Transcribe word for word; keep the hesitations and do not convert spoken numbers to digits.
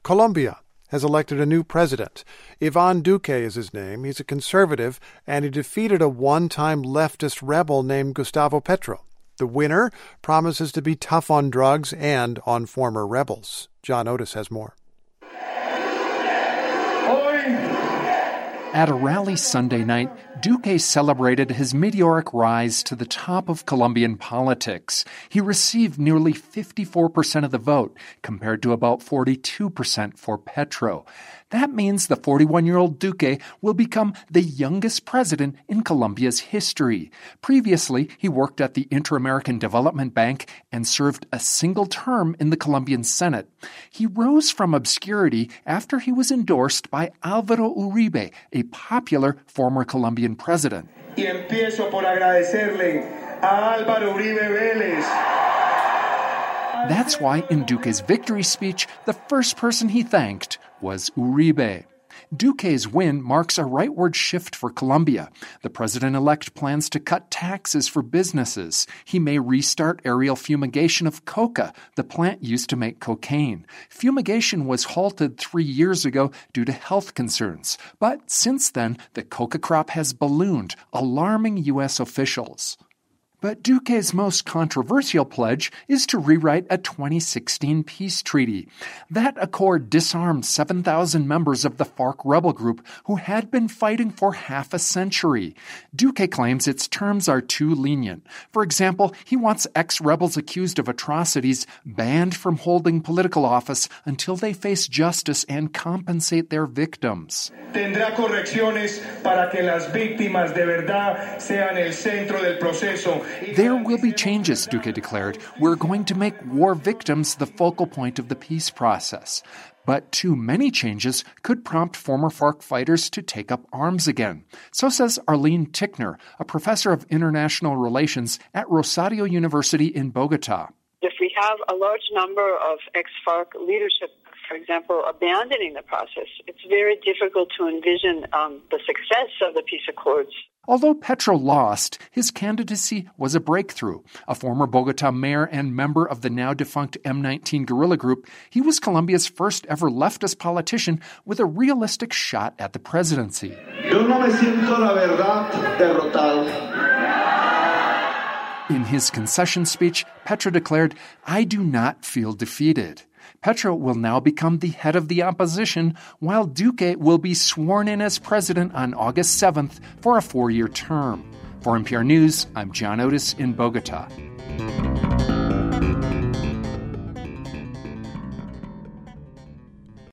Colombia has elected a new president. Iván Duque is his name. He's a conservative, and he defeated a one-time leftist rebel named Gustavo Petro. The winner promises to be tough on drugs and on former rebels. John Otis has more. At a rally Sunday night, Duque celebrated his meteoric rise to the top of Colombian politics. He received nearly fifty-four percent of the vote, compared to about forty-two percent for Petro. That means the forty-one-year-old Duque will become the youngest president in Colombia's history. Previously, he worked at the Inter-American Development Bank and served a single term in the Colombian Senate. He rose from obscurity after he was endorsed by Álvaro Uribe, a popular former Colombian president. Y empiezo por agradecerle a Álvaro Uribe Vélez. That's why in Duque's victory speech, the first person he thanked was Uribe. Duque's win marks a rightward shift for Colombia. The president-elect plans to cut taxes for businesses. He may restart aerial fumigation of coca, the plant used to make cocaine. Fumigation was halted three years ago due to health concerns. But since then, the coca crop has ballooned, alarming U S officials. But Duque's most controversial pledge is to rewrite a twenty sixteen peace treaty. That accord disarmed seven thousand members of the FARC rebel group who had been fighting for half a century. Duque claims its terms are too lenient. For example, he wants ex-rebels accused of atrocities banned from holding political office until they face justice and compensate their victims. Tendrá correcciones para que las víctimas de verdad sean el centro del proceso. There will be changes, Duque declared. We're going to make war victims the focal point of the peace process. But too many changes could prompt former FARC fighters to take up arms again. So says Arlene Tickner, a professor of international relations at Rosario University in Bogota. If we have a large number of ex-FARC leadership, for example, abandoning the process, it's very difficult to envision um, the success of the peace accords. Although Petro lost, his candidacy was a breakthrough. A former Bogota mayor and member of the now-defunct M nineteen guerrilla group, he was Colombia's first ever leftist politician with a realistic shot at the presidency. Yo no me siento la verdad derrotado. In his concession speech, Petro declared, "I do not feel defeated." Petro will now become the head of the opposition, while Duque will be sworn in as president on August seventh for a four-year term. For N P R News, I'm John Otis in Bogota.